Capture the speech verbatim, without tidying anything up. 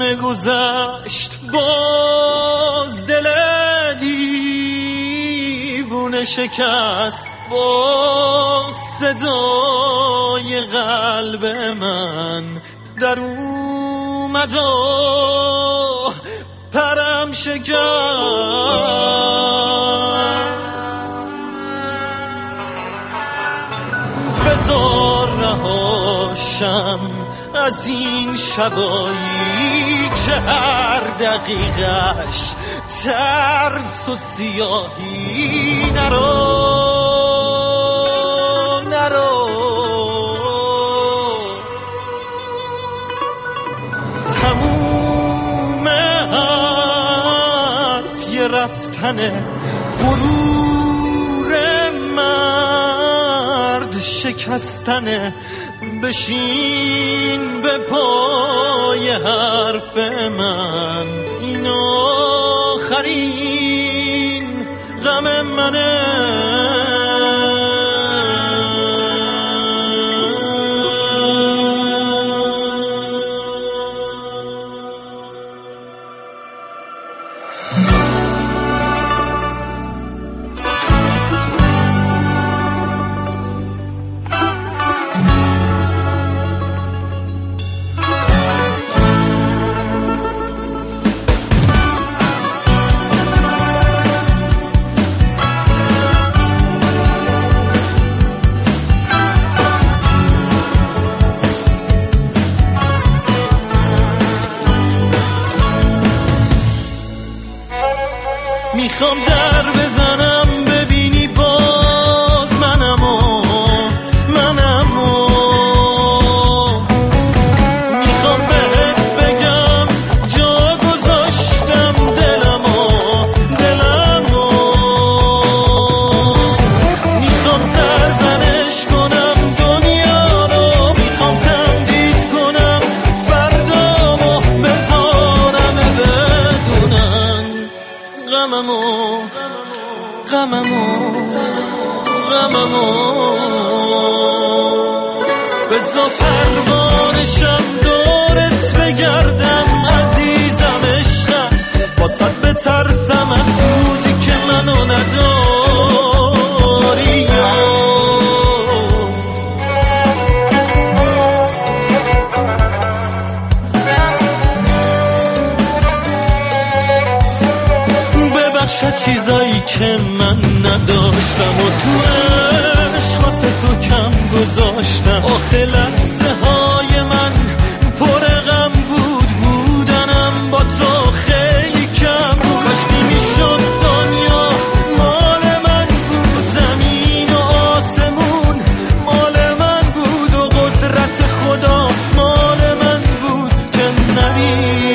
زمان گذشت باز دل دیوونه شکست باز صدای قلب من در اومد و پرم شکست. بذار رهاشم از این شبایی که هر دقیقش ترس و سیاهی. نرو نرو تموم حرف یه رفتنه، غرور مرد شکستنه. بشین به پای حرف من، این آخرین غم منه. میخوام در بزنم ببینی باز منمو منمو میخوام بهت بگم جا گذاشتم دلمو دلمو. میخوام سرزنش کنم دنیا رو، میخوام تمدید کنم فردامو، بذارم بدونن غممو غممو غممو. بذار پروانشم دورت بگردم عزیزم عشقم، واسه بترسم از روزی که منو نداری. چه چیزایی که من نداشتم و تو عشق واسه تو کم گذاشتم. آخه لحظه های من پر غم بود، بودنم با تو خیلی کم بود. کاشکی میشد دنیا مال من بود، زمین و آسمون مال من بود و قدرت خدا مال من بود که نبی